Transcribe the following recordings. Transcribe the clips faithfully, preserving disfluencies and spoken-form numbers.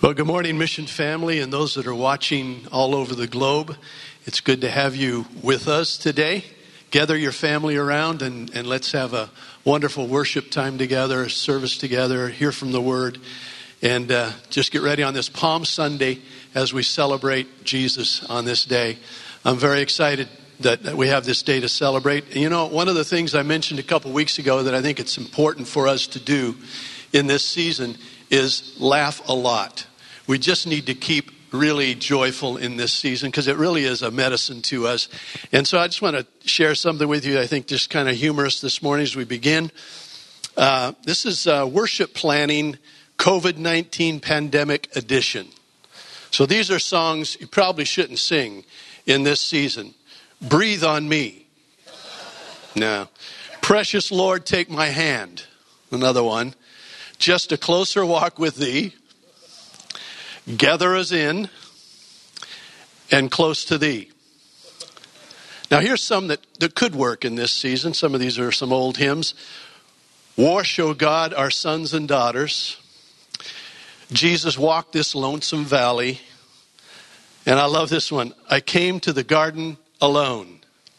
Well, good morning, Mission family, and those that are watching all over the globe. It's good to have you with us today. Gather your family around and, and let's have a wonderful worship time together, service together, hear from the Word, and uh, just get ready on this Palm Sunday as we celebrate Jesus on this day. I'm very excited that, that we have this day to celebrate. And you know, one of the things I mentioned a couple weeks ago that I think it's important for us to do in this season is laugh a lot. We just need to keep really joyful in this season because it really is a medicine to us. And so I just want to share something with you I think just kind of humorous this morning as we begin. Uh, this is uh, Worship Planning COVID nineteen Pandemic Edition. So these are songs you probably shouldn't sing in this season. Breathe on Me. No. Precious Lord, Take My Hand. Another one. Just a Closer Walk with Thee. Gather Us In, and Close to Thee. Now here's some that, that could work in this season. Some of these are some old hymns. Wash, O God, our sons and daughters. Jesus walked this lonesome valley. And I love this one. I came to the garden alone.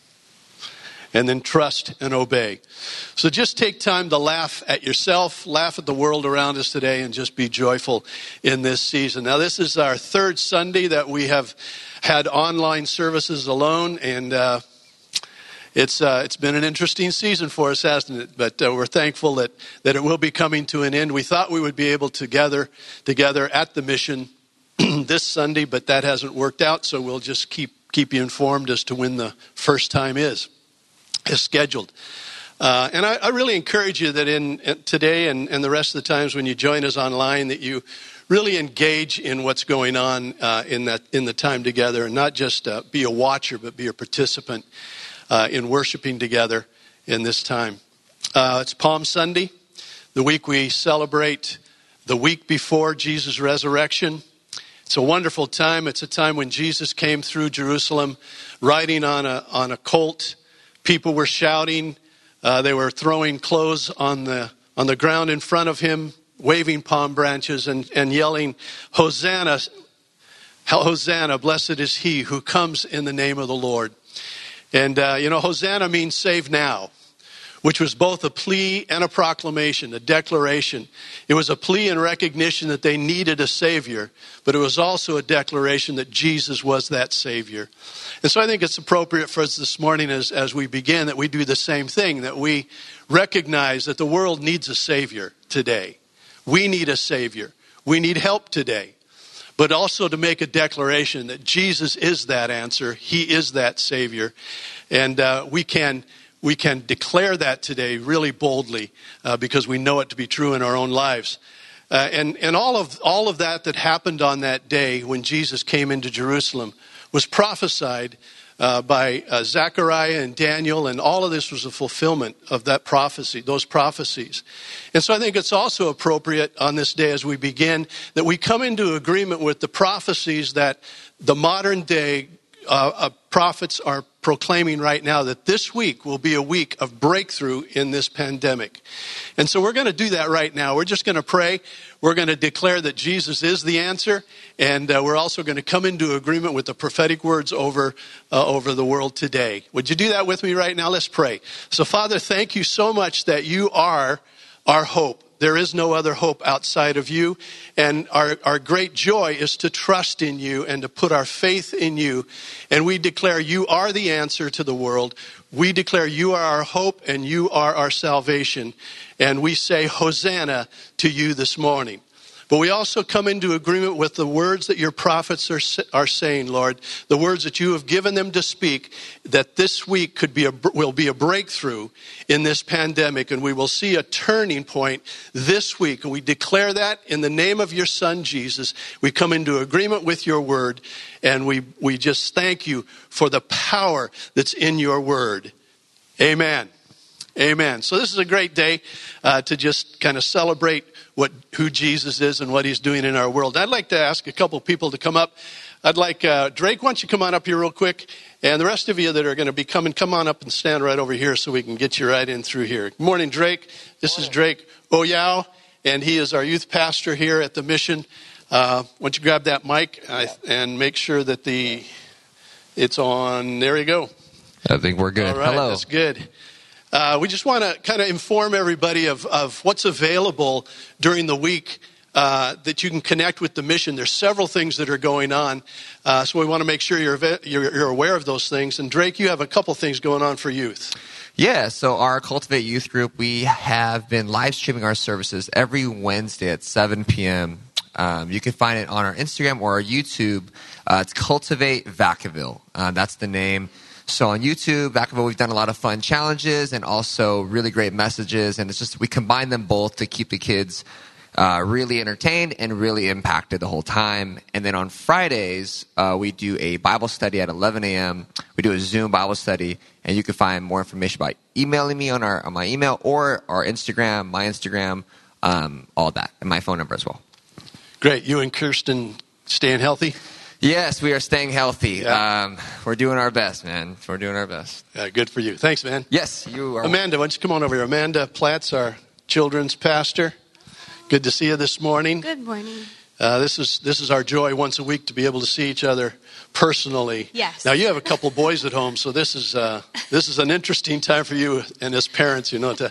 And then trust and obey. So just take time to laugh at yourself, laugh at the world around us today, and just be joyful in this season. Now, this is our third Sunday that we have had online services alone, and uh, it's uh, it's been an interesting season for us, hasn't it? But uh, we're thankful that, that it will be coming to an end. We thought we would be able to gather together at the mission this Sunday, but that hasn't worked out, so we'll just keep keep you informed as to when the first time is. is scheduled. Uh, and I, I really encourage you that in, in today and, and the rest of the times when you join us online that you really engage in what's going on uh, in that in the time together and not just uh, be a watcher but be a participant uh, in worshiping together in this time. Uh, it's Palm Sunday, the week we celebrate the week before Jesus' resurrection. It's a wonderful time. It's a time when Jesus came through Jerusalem riding on a on a colt. People were shouting. Uh, they were throwing clothes on the on the ground in front of him, waving palm branches and, and yelling, Hosanna, Hosanna, blessed is he who comes in the name of the Lord. And, uh, you know, Hosanna means save now, which was both a plea and a proclamation, a declaration. It was a plea and recognition that they needed a Savior, but it was also a declaration that Jesus was that Savior. And so I think it's appropriate for us this morning as, as we begin that we do the same thing, that we recognize that the world needs a Savior today. We need a Savior. We need help today. But also to make a declaration that Jesus is that answer. He is that Savior. And uh, we can... We can declare that today really boldly uh, because we know it to be true in our own lives. Uh, and and all of all of that that happened on that day when Jesus came into Jerusalem was prophesied uh, by uh, Zechariah and Daniel, and all of this was a fulfillment of that prophecy, those prophecies. And so I think it's also appropriate on this day as we begin that we come into agreement with the prophecies that the modern day uh, uh, prophets are proclaiming right now that this week will be a week of breakthrough in this pandemic. And so we're going to do that right now. We're just going to pray. We're going to declare that Jesus is the answer. And uh, we're also going to come into agreement with the prophetic words over, uh, over the world today. Would you do that with me right now? Let's pray. So Father, thank you so much that you are our hope. There is no other hope outside of you. And our, our great joy is to trust in you and to put our faith in you. And we declare you are the answer to the world. We declare you are our hope and you are our salvation. And we say Hosanna to you this morning. But we also come into agreement with the words that your prophets are, are saying, Lord, the words that you have given them to speak, that this week could be a, will be a breakthrough in this pandemic, and we will see a turning point this week. And we declare that in the name of your Son, Jesus. We come into agreement with your word, and we, we just thank you for the power that's in your word. Amen. Amen. So this is a great day uh, to just kind of celebrate what who Jesus is and what he's doing in our world. I'd like to ask a couple people to come up. I'd like, uh, Drake, why don't you come on up here real quick? And the rest of you that are going to be coming, come on up and stand right over here so we can get you right in through here. Good morning, Drake. This is Drake Oyao, and he is our youth pastor here at the mission. Uh, Uh, why don't you grab that mic uh, and make sure that the it's on. There you go. I think we're good. All right, Hello. that's good. Uh, we just want to kind of inform everybody of, of what's available during the week uh, that you can connect with the mission. There's several things that are going on, uh, so we want to make sure you're, you're you're aware of those things. And Drake, you have a couple things going on for youth. Yeah, so our Cultivate Youth Group, we have been live streaming our services every Wednesday at seven p.m. Um, you can find it on our Instagram or our YouTube. Uh, it's Cultivate Vacaville. Uh, that's the name. So on YouTube, Vacaville, we've done a lot of fun challenges and also really great messages. And it's just, we combine them both to keep the kids uh, really entertained and really impacted the whole time. And then on Fridays, uh, we do a Bible study at eleven a.m. We do a Zoom Bible study. And you can find more information by emailing me on our on my email or our Instagram, my Instagram, um, all that, and my phone number as well. Great. You and Kirsten staying healthy? Yes, we are staying healthy. Yeah. Um, we're doing our best, man. We're doing our best. Uh, good for you. Thanks, man. Yes, you are. Amanda, why don't you come on over here? Amanda Platts, our children's pastor. Good to see you this morning. Good morning. Uh, this is this is our joy once a week to be able to see each other personally. Yes. Now you have a couple boys at home, so this is uh, this is an interesting time for you and as parents, you know, to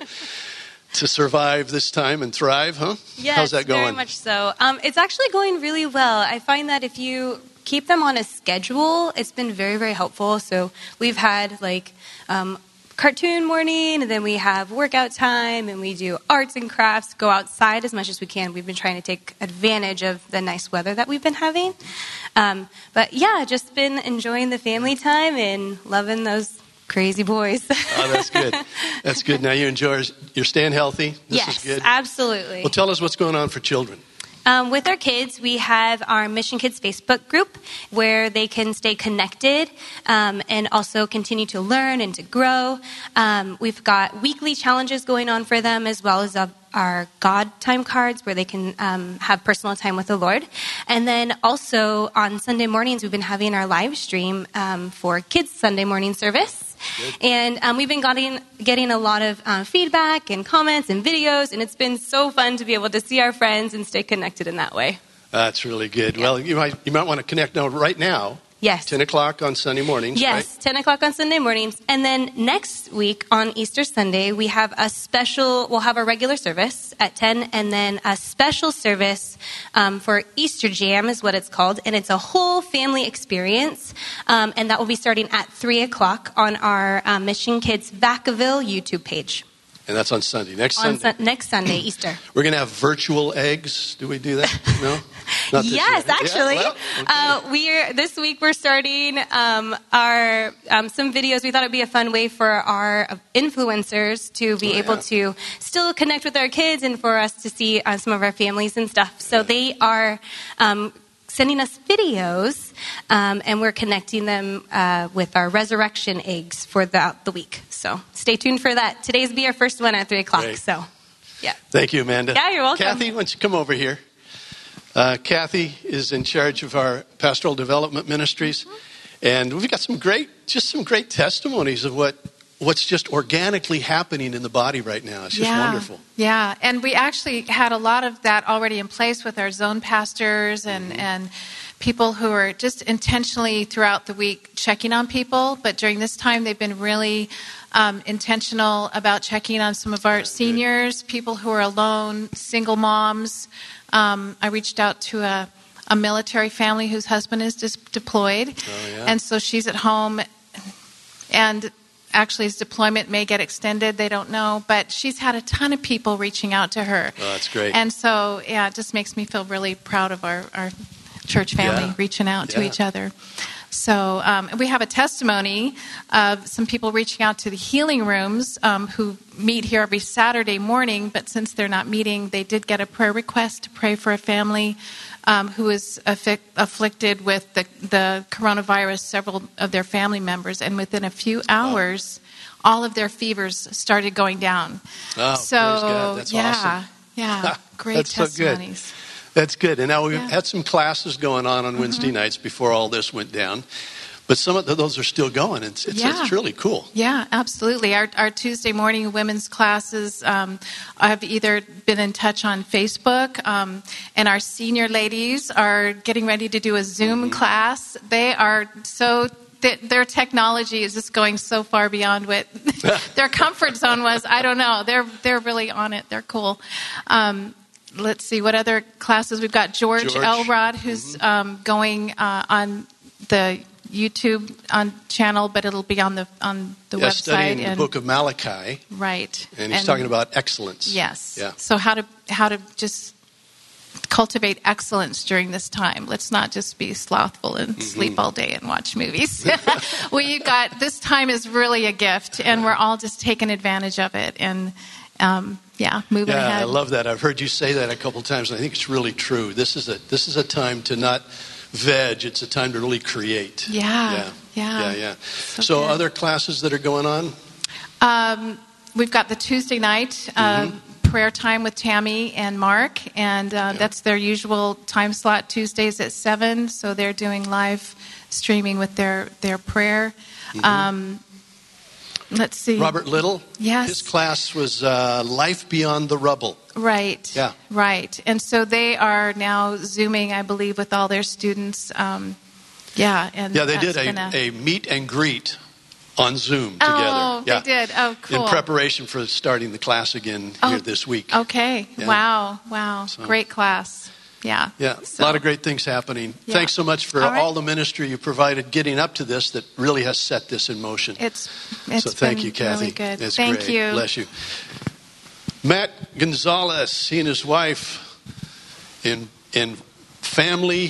to survive this time and thrive, huh? Yes, how's that going? very much so. Um, it's actually going really well. I find that if you keep them on a schedule, it's been very, very helpful. So we've had like um, cartoon morning, and then we have workout time, and we do arts and crafts, go outside as much as we can. We've been trying to take advantage of the nice weather that we've been having. Um, but yeah, just been enjoying the family time and loving those crazy boys. Oh, that's good. That's good. Now you enjoy, you're staying healthy. This yes, is good. Absolutely. Well, tell us what's going on for children. Um, with our kids, we have our Mission Kids Facebook group where they can stay connected um, and also continue to learn and to grow. Um, we've got weekly challenges going on for them, as well as uh, our God time cards where they can um, have personal time with the Lord. And then also on Sunday mornings, we've been having our live stream um, for Kids Sunday morning service. Good. And um, we've been getting, getting a lot of uh, feedback and comments and videos, and it's been so fun to be able to see our friends and stay connected in that way. That's really good. Yeah. Well, you might you might want to connect now right now. Yes. ten o'clock on Sunday mornings, Yes, right? ten o'clock on Sunday mornings. And then next week on Easter Sunday, we have a special, we'll have a regular service at ten, and then a special service um, for Easter Jam is what it's called. And it's a whole family experience. Um, and that will be starting at three o'clock on our uh, Mission Kids Vacaville YouTube page. And that's on Sunday, next on Sunday. Su- next Sunday, Easter. We're going to have virtual eggs. Do we do that? No? Not this Yes, year. actually. Yeah, well, okay. uh, we're this week we're starting um, our um, some videos. We thought it'd be a fun way for our influencers to be Oh, able yeah. to still connect with our kids and for us to see uh, some of our families and stuff. So they are um, sending us videos, um, and we're connecting them uh, with our resurrection eggs for the, the week. So stay tuned for that. Today's be our first one at three o'clock. Great. So, yeah. Thank you, Amanda. Yeah, you're welcome. Kathy, why don't you come over here? Uh, Kathy is in charge of our pastoral development ministries, and we've got some great, just some great testimonies of what what's just organically happening in the body right now. It's just yeah, wonderful. Yeah, and we actually had a lot of that already in place with our zone pastors and, mm-hmm. and people who are just intentionally throughout the week checking on people. But during this time, they've been really um, intentional about checking on some of our yeah, seniors, good. people who are alone, single moms. Um, I reached out to a, a military family whose husband is dis- deployed. Oh, yeah. And so she's at home, and actually his deployment may get extended. They don't know. But she's had a ton of people reaching out to her. Oh, that's great. And so, yeah, it just makes me feel really proud of our, our church family yeah. reaching out yeah. to each other. So um, we have a testimony of some people reaching out to the healing rooms um, who meet here every Saturday morning, but since they're not meeting, they did get a prayer request to pray for a family um, who is affi- afflicted with the, the coronavirus, several of their family members, and within a few hours, wow. all of their fevers started going down. Oh, so, praise God. That's yeah, awesome. Yeah, great That's testimonies. So good. That's good. And now we've Yeah. had some classes going on on Wednesday mm-hmm. nights before all this went down. But some of those are still going. It's, it's, Yeah. it's really cool. Yeah, absolutely. Our, our Tuesday morning women's classes, um, I've either been in touch on Facebook, um, and our senior ladies are getting ready to do a Zoom class. They are so, th- their technology is just going so far beyond what their comfort zone was. I don't know. They're, they're really on it. They're cool. Um, let's see what other classes we've got. George, George. Elrod, who's um, going uh, on the YouTube on channel, but it'll be on the on the Yeah, website. studying and, the book of Malachi, right, and he's talking about excellence. yes. Yeah. So how to how to just cultivate excellence during this time. Let's not just be slothful and Mm-hmm. sleep all day and watch movies. well, you got this time is really a gift, and we're all just taking advantage of it. And um, yeah, moving Yeah, ahead. I love that. I've heard you say that a couple of times, and I think it's really true. This is a this is a time to not veg. It's a time to really create. Yeah, yeah, yeah. yeah. yeah. So So, good. other classes that are going on? Um, we've got the Tuesday night uh, Mm-hmm. prayer time with Tammy and Mark, and uh, that's their usual time slot. Tuesdays at seven, so they're doing live streaming with their their prayer. Um, let's see, Robert Little. Yes. His class was uh, Life Beyond the Rubble. right, Yeah. right, and so they are now zooming, I believe, with all their students. Um, yeah, and Yeah, they that's did a, been a, a meet and greet on Zoom together. oh, yeah. they did. Oh, cool. In preparation for starting the class again Oh, here this week. Okay. Yeah. Wow. Wow. So- Great class. Yeah. Yeah, So- a lot of great things happening. Yeah. Thanks so much for All right. all the ministry you provided getting up to this that really has set this in motion. It's it's so thank been you, Kathy. really good. That's Thank great. you. Bless you. Matt Gonzalez, he and his wife in in family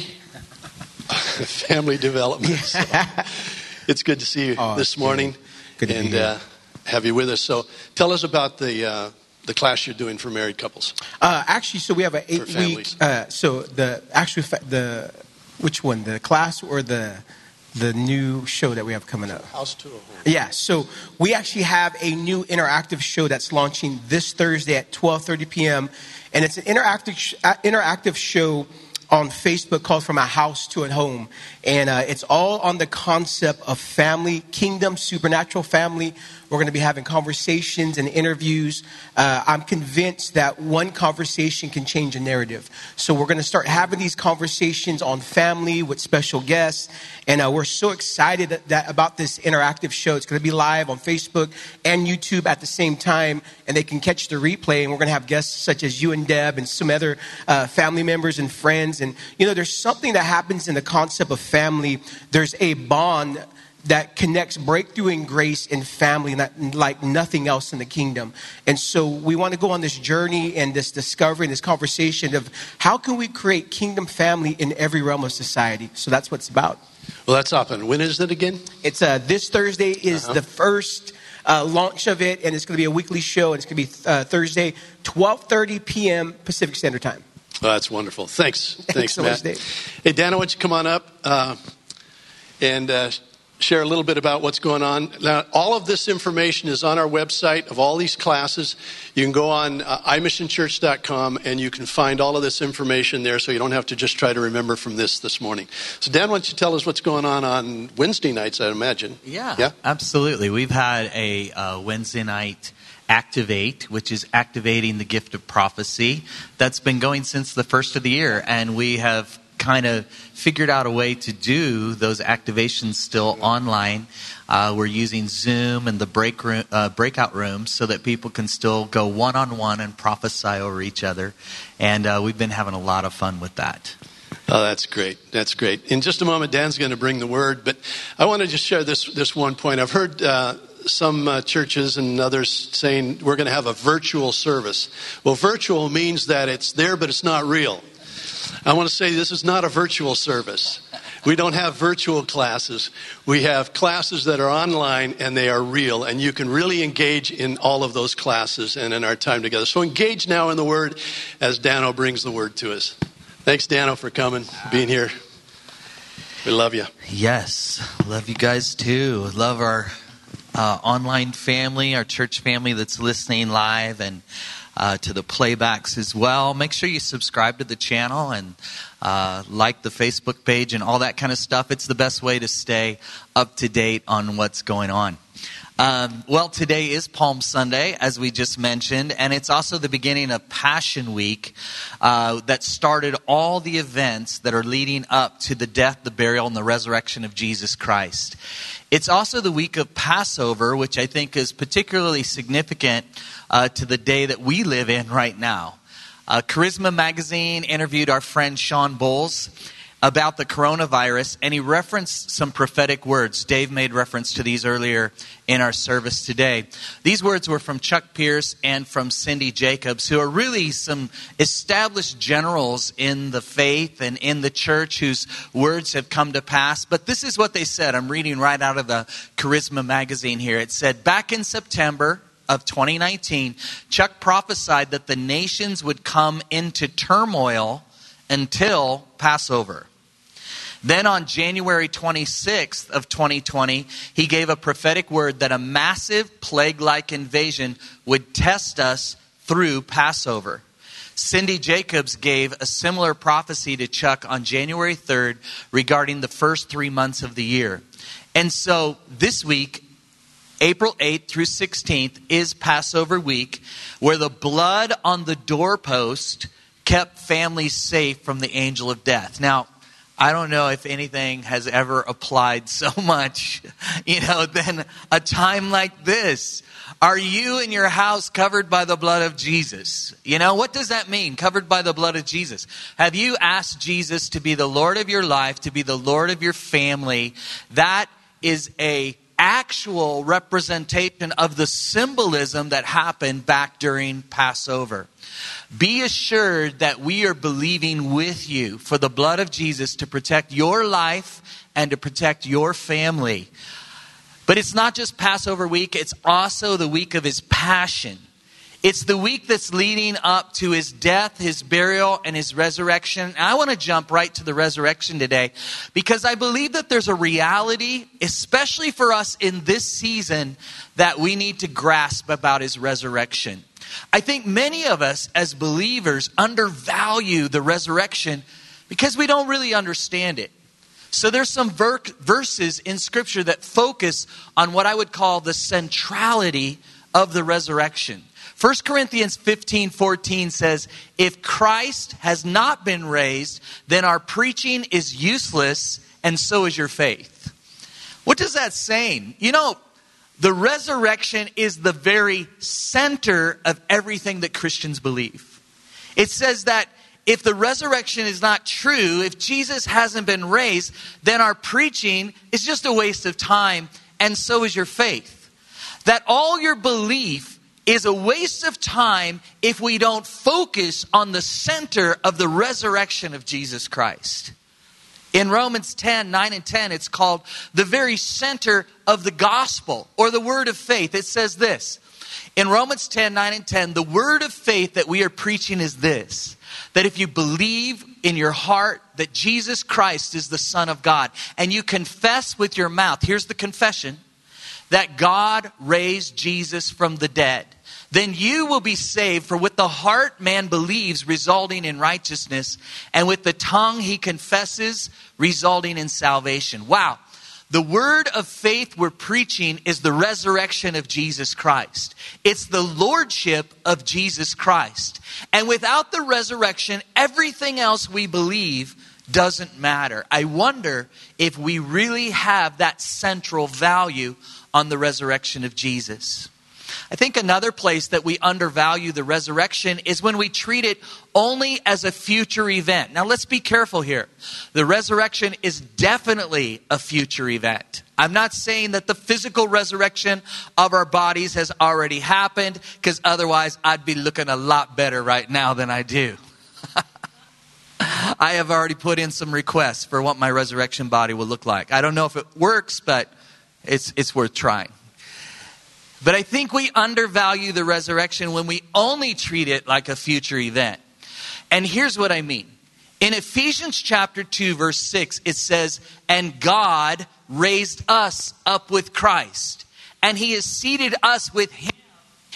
family development. So it's good to see you Oh, this good. morning Good to be and here. Uh, have you with us. So tell us about the uh, the class you're doing for married couples. Uh, actually, so we have an eight week. families. Uh, so the actually fa- the which one, the class or the the new show that we have coming up? House to a home. Yeah. So we actually have a new interactive show that's launching this Thursday at twelve thirty p.m. and it's an interactive sh- uh, interactive show on Facebook called From a House to a Home. And uh, it's all on the concept of family, kingdom, supernatural family. We're going to be having conversations and interviews. Uh, I'm convinced that one conversation can change a narrative. So we're going to start having these conversations on family with special guests. And uh, we're so excited that, that about this interactive show. It's going to be live on Facebook and YouTube at the same time. And they can catch the replay. And we're going to have guests such as you and Deb and some other uh, family members and friends. And, you know, there's something that happens in the concept of family. There's a bond that connects breakthrough and grace in family like nothing else in the kingdom. And so we want to go on this journey and this discovery and this conversation of how can we create kingdom family in every realm of society. So that's what it's about. Well, that's up. And when is it again? It's uh, this Thursday is Uh-huh. the first uh, launch of it, and it's going to be a weekly show, and it's going to be uh, Thursday, twelve thirty p.m. Pacific Standard Time. Oh, that's wonderful. Thanks. Thanks, so Matt. much, Dave. Hey, Dana, why don't you come on up uh, and uh, share a little bit about what's going on. Now, all of this information is on our website of all these classes. You can go on uh, i mission church dot com and you can find all of this information there so you don't have to just try to remember from this this morning. So, Dan, why don't you tell us what's going on on Wednesday nights, I imagine. Yeah, Yeah? absolutely. We've had a uh, Wednesday night Activate, which is activating the gift of prophecy. That's been going since the first of the year, and we have kind of figured out a way to do those activations still online. Uh, we're using Zoom and the break room, uh, breakout rooms so that people can still go one-on-one and prophesy over each other. And uh, we've been having a lot of fun with that. Oh, that's great. That's great. In just a moment, Dan's going to bring the word, but I want to just share this this one point. I've heard uh, some uh, churches and others saying we're going to have a virtual service. Well, virtual means that it's there, but it's not real. I want to say this is not a virtual service. We don't have virtual classes. We have classes that are online and they are real, and you can really engage in all of those classes and in our time together. So engage now in the Word as Dano brings the Word to us. Thanks, Dano, for coming, being here. We love you. Yes, love you guys too. Love our uh, online family, our church family that's listening live, and uh, uh, to the playbacks as well. Make sure you subscribe to the channel and uh, like the Facebook page and all that kind of stuff. It's the best way to stay up to date on what's going on. Um, well, today is Palm Sunday, as we just mentioned, and it's also the beginning of Passion Week uh, that started all the events that are leading up to the death, the burial, and the resurrection of Jesus Christ. It's also the week of Passover, which I think is particularly significant uh, to the day that we live in right now. Uh, Charisma Magazine interviewed our friend Sean Bowles about the coronavirus, and he referenced some prophetic words. Dave made reference to these earlier in our service today. These words were from Chuck Pierce and from Cindy Jacobs, who are really some established generals in the faith and in the church whose words have come to pass. But this is what they said. I'm reading right out of the Charisma Magazine here. It said, back in September of twenty nineteen, Chuck prophesied that the nations would come into turmoil until Passover. Then on January twenty-sixth of twenty twenty, he gave a prophetic word that a massive plague-like invasion would test us through Passover. Cindy Jacobs gave a similar prophecy to Chuck on January third regarding the first three months of the year. And so this week, April eighth through sixteenth, is Passover week, where the blood on the doorpost kept families safe from the angel of death. Now, I don't know if anything has ever applied so much, you know, than a time like this. Are you and your house covered by the blood of Jesus? You know, what does that mean, covered by the blood of Jesus? Have you asked Jesus to be the Lord of your life, to be the Lord of your family? That is a actual representation of the symbolism that happened back during Passover. Be assured that we are believing with you for the blood of Jesus to protect your life and to protect your family. But it's not just Passover week, it's also the week of his passion. It's the week that's leading up to his death, his burial, and his resurrection. And I want to jump right to the resurrection today because I believe that there's a reality, especially for us in this season, that we need to grasp about his resurrection. I think many of us as believers undervalue the resurrection because we don't really understand it. So there's some ver- verses in Scripture that focus on what I would call the centrality of the resurrection. First Corinthians fifteen fourteen says, if Christ has not been raised, then our preaching is useless, and so is your faith. What does that say? You know, the resurrection is the very center of everything that Christians believe. It says that if the resurrection is not true, if Jesus hasn't been raised, then our preaching is just a waste of time, and so is your faith. That all your belief is a waste of time if we don't focus on the center of the resurrection of Jesus Christ. In Romans ten, nine and ten, it's called the very center of the gospel or the word of faith. It says this, in Romans ten, nine and ten, the word of faith that we are preaching is this, that if you believe in your heart that Jesus Christ is the Son of God and you confess with your mouth, here's the confession, that God raised Jesus from the dead, then you will be saved. For with the heart man believes, resulting in righteousness, and with the tongue he confesses, resulting in salvation. Wow. The word of faith we're preaching is the resurrection of Jesus Christ. It's the lordship of Jesus Christ. And without the resurrection, everything else we believe doesn't matter. I wonder if we really have that central value on the resurrection of Jesus. I think another place that we undervalue the resurrection is when we treat it only as a future event. Now let's be careful here. The resurrection is definitely a future event. I'm not saying that the physical resurrection of our bodies has already happened, because otherwise I'd be looking a lot better right now than I do. I have already put in some requests for what my resurrection body will look like. I don't know if it works, but it's it's worth trying. But I think we undervalue the resurrection when we only treat it like a future event. And here's what I mean. In Ephesians chapter two, verse six, it says, and God raised us up with Christ, and he has seated us with him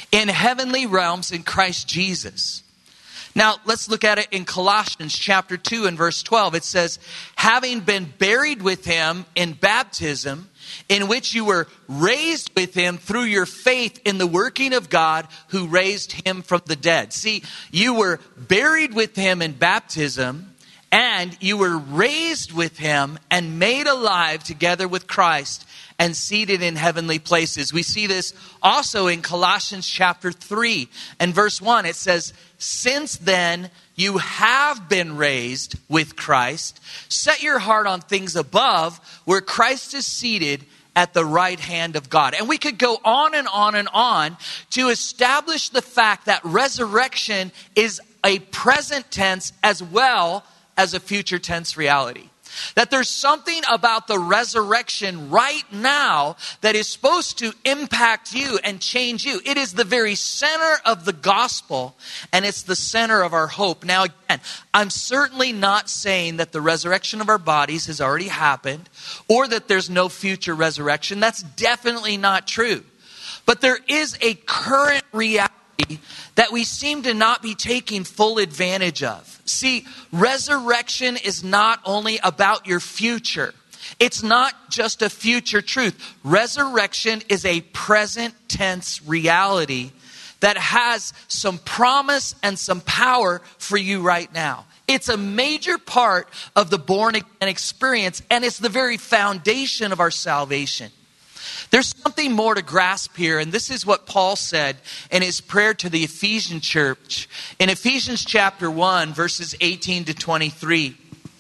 in heavenly realms in Christ Jesus. Now, let's look at it in Colossians chapter two and verse twelve. It says, having been buried with him in baptism, in which you were raised with him through your faith in the working of God who raised him from the dead. See, you were buried with him in baptism, and you were raised with him and made alive together with Christ and seated in heavenly places. We see this also in Colossians chapter three and verse one. It says, since then you have been raised with Christ. Set your heart on things above, where Christ is seated at the right hand of God. And we could go on and on and on to establish the fact that resurrection is a present tense as well as a future tense reality. That there's something about the resurrection right now that is supposed to impact you and change you. It is the very center of the gospel, and it's the center of our hope. Now again, I'm certainly not saying that the resurrection of our bodies has already happened, or that there's no future resurrection. That's definitely not true. But there is a current reality that we seem to not be taking full advantage of. See, resurrection is not only about your future. It's not just a future truth. Resurrection is a present tense reality that has some promise and some power for you right now. It's a major part of the born again experience, and it's the very foundation of our salvation. There's something more to grasp here, and this is what Paul said in his prayer to the Ephesian church. In Ephesians chapter one, verses eighteen to twenty-three.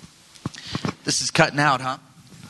This is cutting out, huh?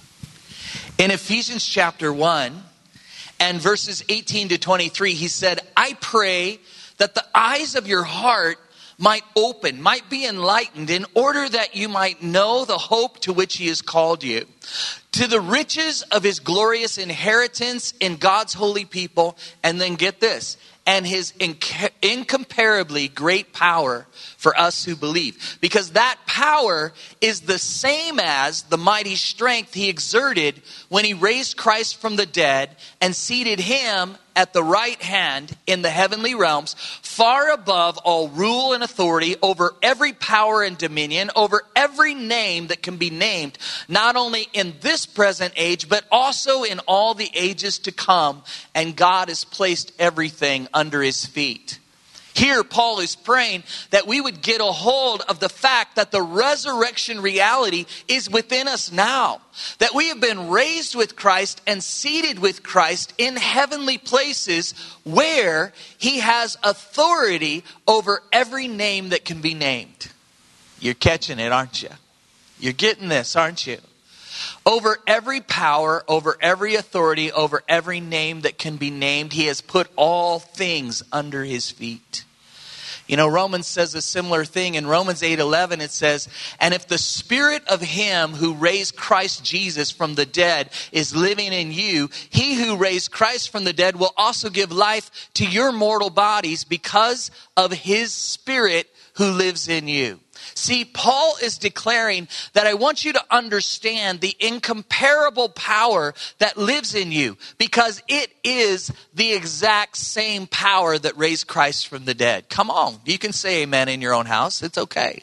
In Ephesians chapter one and verses eighteen to twenty-three, he said, I pray that the eyes of your heart might open, might be enlightened, in order that you might know the hope to which he has called you, to the riches of his glorious inheritance in God's holy people. And then get this, and his inc- incomparably great power for us who believe. Because that power is the same as the mighty strength he exerted when he raised Christ from the dead and seated him at the right hand in the heavenly realms, far above all rule and authority, over every power and dominion, over every name that can be named, not only in this present age, but also in all the ages to come. And God has placed everything under his feet. Here, Paul is praying that we would get a hold of the fact that the resurrection reality is within us now. That we have been raised with Christ and seated with Christ in heavenly places where he has authority over every name that can be named. You're catching it, aren't you? You're getting this, aren't you? Over every power, over every authority, over every name that can be named, he has put all things under his feet. You know, Romans says a similar thing. In Romans eight eleven, it says, and if the spirit of him who raised Christ Jesus from the dead is living in you, he who raised Christ from the dead will also give life to your mortal bodies because of his spirit who lives in you. See, Paul is declaring that I want you to understand the incomparable power that lives in you, because it is the exact same power that raised Christ from the dead. Come on, you can say amen in your own house. It's okay.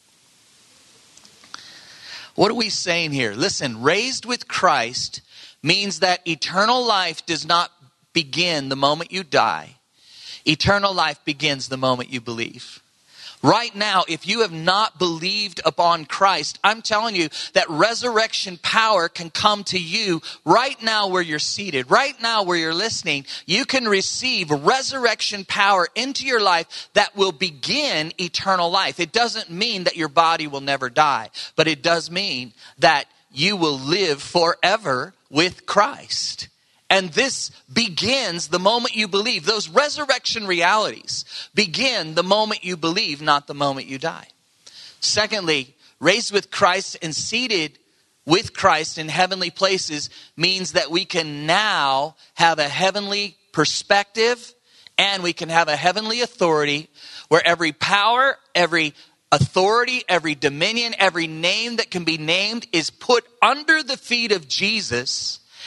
What are we saying here? Listen, raised with Christ means that eternal life does not begin the moment you die. Eternal life begins the moment you believe. Right now, if you have not believed upon Christ, I'm telling you that resurrection power can come to you right now where you're seated, right now where you're listening. You can receive resurrection power into your life that will begin eternal life. It doesn't mean that your body will never die, but it does mean that you will live forever with Christ. And this begins the moment you believe. Those resurrection realities begin the moment you believe, not the moment you die. Secondly, raised with Christ and seated with Christ in heavenly places means that we can now have a heavenly perspective and we can have a heavenly authority where every power, every authority, every dominion, every name that can be named is put under the feet of Jesus.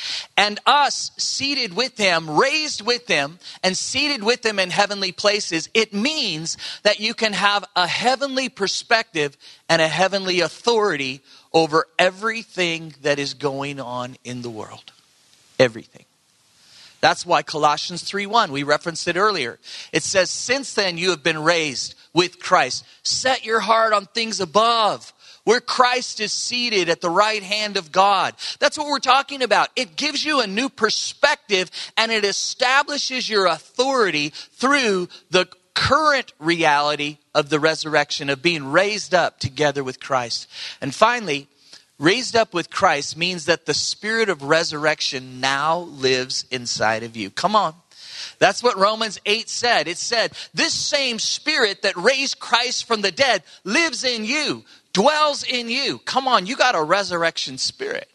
And us seated with him, raised with him, and seated with him in heavenly places, it means that you can have a heavenly perspective and a heavenly authority over everything that is going on in the world. Everything. That's why Colossians three one, we referenced it earlier. It says, since then you have been raised with Christ. Set your heart on things above, where Christ is seated at the right hand of God. That's what we're talking about. It gives you a new perspective and it establishes your authority through the current reality of the resurrection, of being raised up together with Christ. And finally, raised up with Christ means that the spirit of resurrection now lives inside of you. Come on. That's what Romans eight said. It said, this same spirit that raised Christ from the dead lives in you, dwells in you. Come on, you got a resurrection spirit.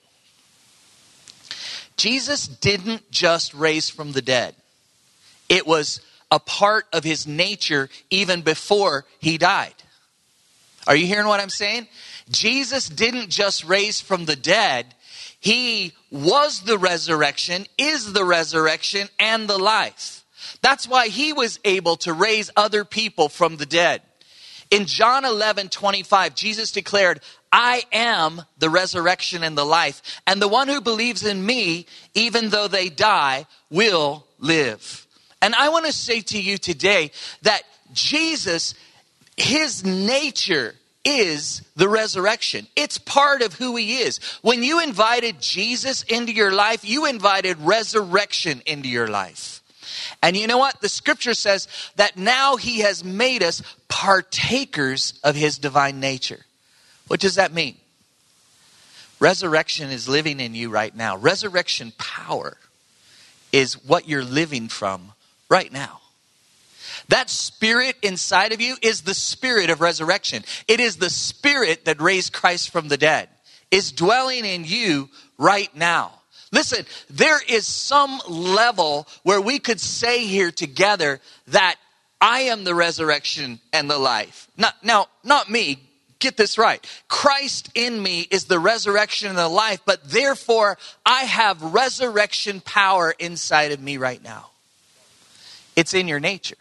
Jesus didn't just raise from the dead. It was a part of his nature even before he died. Are you hearing what I'm saying? Jesus didn't just raise from the dead. He was the resurrection, is the resurrection, and the life. That's why he was able to raise other people from the dead. In John eleven twenty-five, Jesus declared, I am the resurrection and the life, and the one who believes in me, even though they die, will live. And I want to say to you today that Jesus, his nature is the resurrection. It's part of who he is. When you invited Jesus into your life, you invited resurrection into your life. And you know what? The scripture says that now he has made us partakers of his divine nature. What does that mean? Resurrection is living in you right now. Resurrection power is what you're living from right now. That spirit inside of you is the spirit of resurrection. It is the spirit that raised Christ from the dead. Is dwelling in you right now. Listen, there is some level where we could say here together that I am the resurrection and the life. Not, now, not me. Get this right. Christ in me is the resurrection and the life, but therefore I have resurrection power inside of me right now. It's in your nature.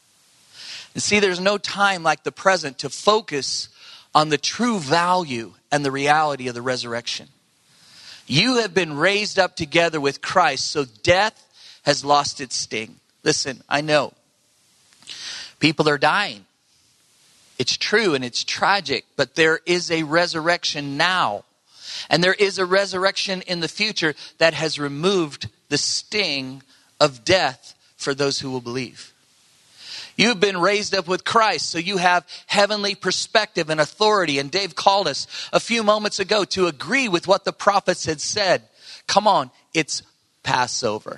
And see, there's no time like the present to focus on the true value and the reality of the resurrection. You have been raised up together with Christ, so death has lost its sting. Listen, I know people are dying. It's true and it's tragic, but there is a resurrection now. And there is a resurrection in the future that has removed the sting of death for those who will believe. You've been raised up with Christ, so you have heavenly perspective and authority. And Dave called us a few moments ago to agree with what the prophets had said. Come on, it's Passover.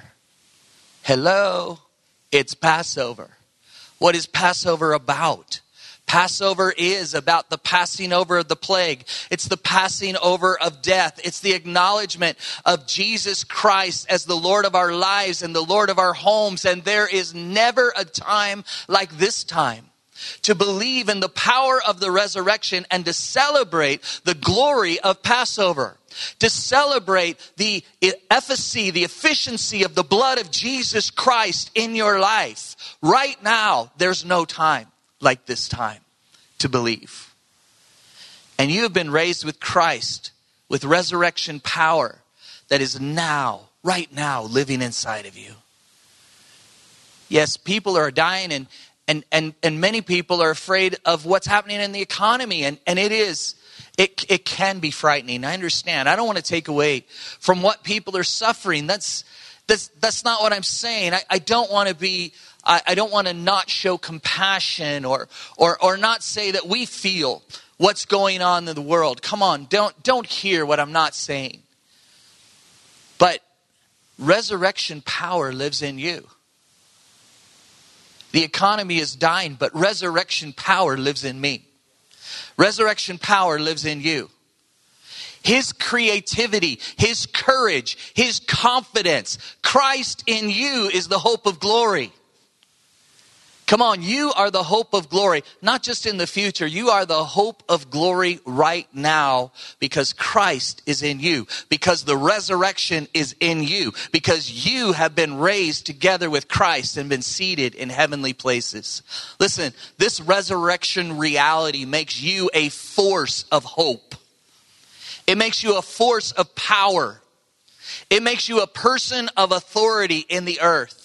Hello, it's Passover. What is Passover about? Passover is about the passing over of the plague. It's the passing over of death. It's the acknowledgement of Jesus Christ as the Lord of our lives and the Lord of our homes. And there is never a time like this time to believe in the power of the resurrection and to celebrate the glory of Passover. To celebrate the efficacy, the efficiency of the blood of Jesus Christ in your life. Right now, there's no time like this time to believe. And you have been raised with Christ with resurrection power that is now, right now, living inside of you. Yes, people are dying and and and, and many people are afraid of what's happening in the economy. And, and it is, it, it can be frightening. I understand. I don't want to take away from what people are suffering. That's that's that's not what I'm saying. I, I don't want to be I, I don't want to not show compassion or, or, or not say that we feel what's going on in the world. Come on, don't, don't hear what I'm not saying. But resurrection power lives in you. The economy is dying, but resurrection power lives in me. Resurrection power lives in you. His creativity, his courage, his confidence. Christ in you is the hope of glory. Come on, you are the hope of glory, not just in the future. You are the hope of glory right now because Christ is in you, because the resurrection is in you, because you have been raised together with Christ and been seated in heavenly places. Listen, this resurrection reality makes you a force of hope. It makes you a force of power. It makes you a person of authority in the earth.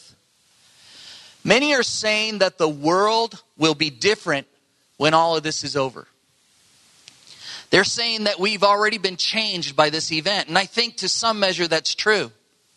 Many are saying that the world will be different when all of this is over. They're saying that we've already been changed by this event. And I think to some measure that's true.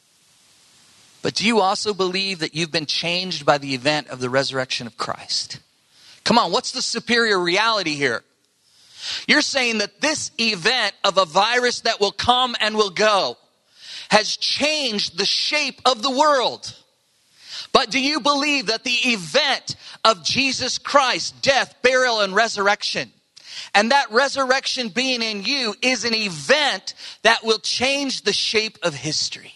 But do you also believe that you've been changed by the event of the resurrection of Christ? Come on, what's the superior reality here? You're saying that this event of a virus that will come and will go has changed the shape of the world. But do you believe that the event of Jesus Christ, death, burial, and resurrection, and that resurrection being in you is an event that will change the shape of history?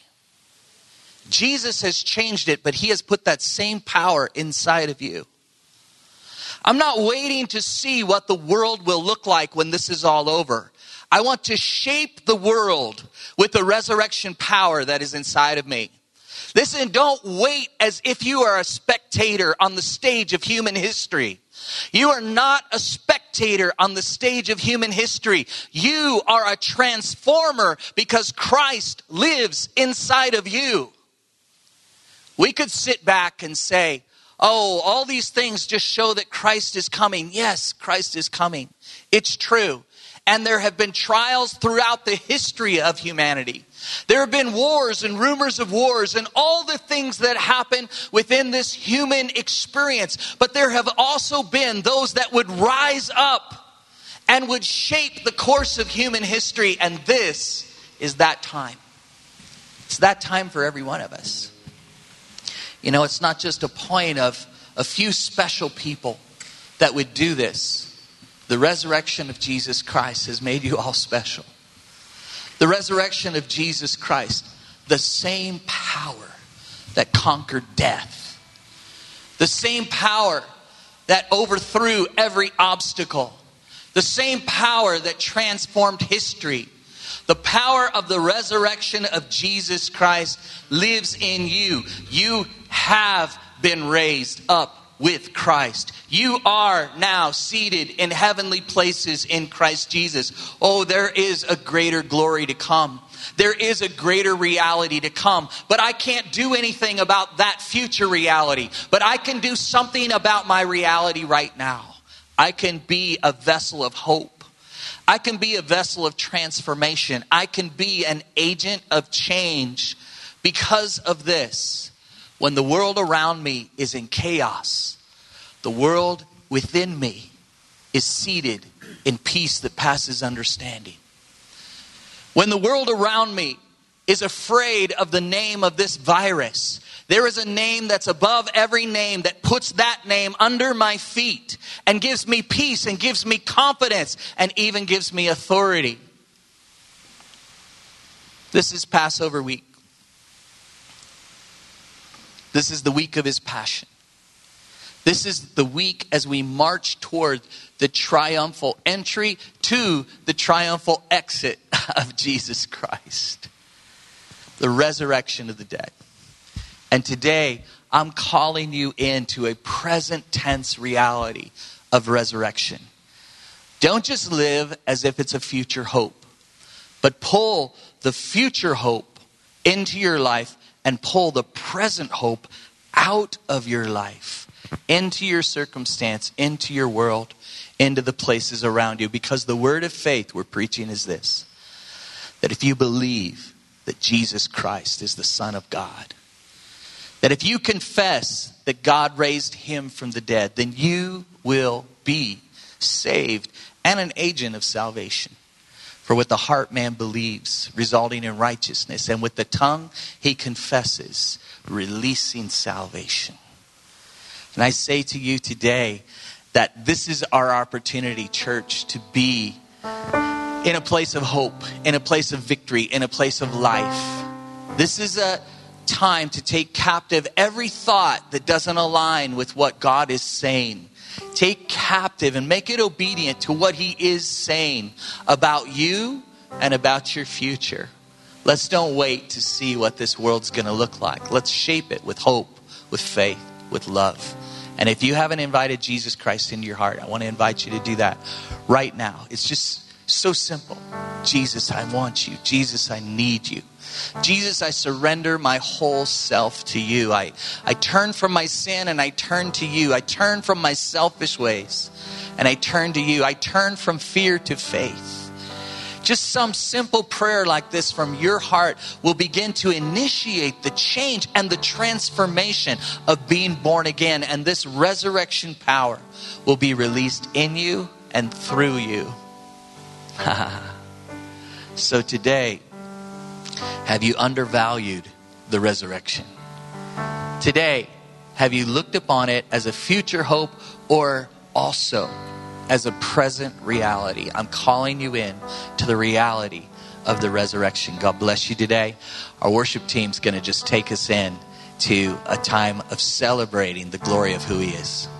Jesus has changed it, but he has put that same power inside of you. I'm not waiting to see what the world will look like when this is all over. I want to shape the world with the resurrection power that is inside of me. Listen, don't wait as if you are a spectator on the stage of human history. You are not a spectator on the stage of human history. You are a transformer because Christ lives inside of you. We could sit back and say, oh, all these things just show that Christ is coming. Yes, Christ is coming. It's true. And there have been trials throughout the history of humanity. There have been wars and rumors of wars and all the things that happen within this human experience. But there have also been those that would rise up and would shape the course of human history. And this is that time. It's that time for every one of us. You know, it's not just a point of a few special people that would do this. The resurrection of Jesus Christ has made you all special. The resurrection of Jesus Christ, the same power that conquered death, the same power that overthrew every obstacle, the same power that transformed history, the power of the resurrection of Jesus Christ lives in you. You have been raised up with Christ. You are now seated in heavenly places in Christ Jesus. Oh, there is a greater glory to come. There is a greater reality to come. But I can't do anything about that future reality. But I can do something about my reality right now. I can be a vessel of hope. I can be a vessel of transformation. I can be an agent of change because of this. When the world around me is in chaos, the world within me is seated in peace that passes understanding. When the world around me is afraid of the name of this virus, there is a name that's above every name that puts that name under my feet and gives me peace and gives me confidence and even gives me authority. This is Passover week. This is the week of his passion. This is the week as we march toward the triumphal entry to the triumphal exit of Jesus Christ. The resurrection of the dead. And today, I'm calling you into a present tense reality of resurrection. Don't just live as if it's a future hope, but pull the future hope into your life and pull the present hope out of your life, into your circumstance, into your world, into the places around you. Because the word of faith we're preaching is this, that if you believe that Jesus Christ is the Son of God, that if you confess that God raised him from the dead, then you will be saved and an agent of salvation. For with the heart man believes, resulting in righteousness, and with the tongue he confesses, releasing salvation. And I say to you today that this is our opportunity, church, to be in a place of hope, in a place of victory, in a place of life. This is a time to take captive every thought that doesn't align with what God is saying. Take captive and make it obedient to what he is saying about you and about your future. Let's don't wait to see what this world's going to look like. Let's shape it with hope, with faith, with love. And if you haven't invited Jesus Christ into your heart, I want to invite you to do that right now. It's just so simple. Jesus, I want you. Jesus, I need you. Jesus, I surrender my whole self to you. I, I turn from my sin and I turn to you. I turn from my selfish ways and I turn to you. I turn from fear to faith. Just some simple prayer like this from your heart will begin to initiate the change and the transformation of being born again. And this resurrection power will be released in you and through you. So today, have you undervalued the resurrection? Today, have you looked upon it as a future hope or also as a present reality? I'm calling you in to the reality of the resurrection. God bless you today. Our worship team's going to just take us in to a time of celebrating the glory of who he is.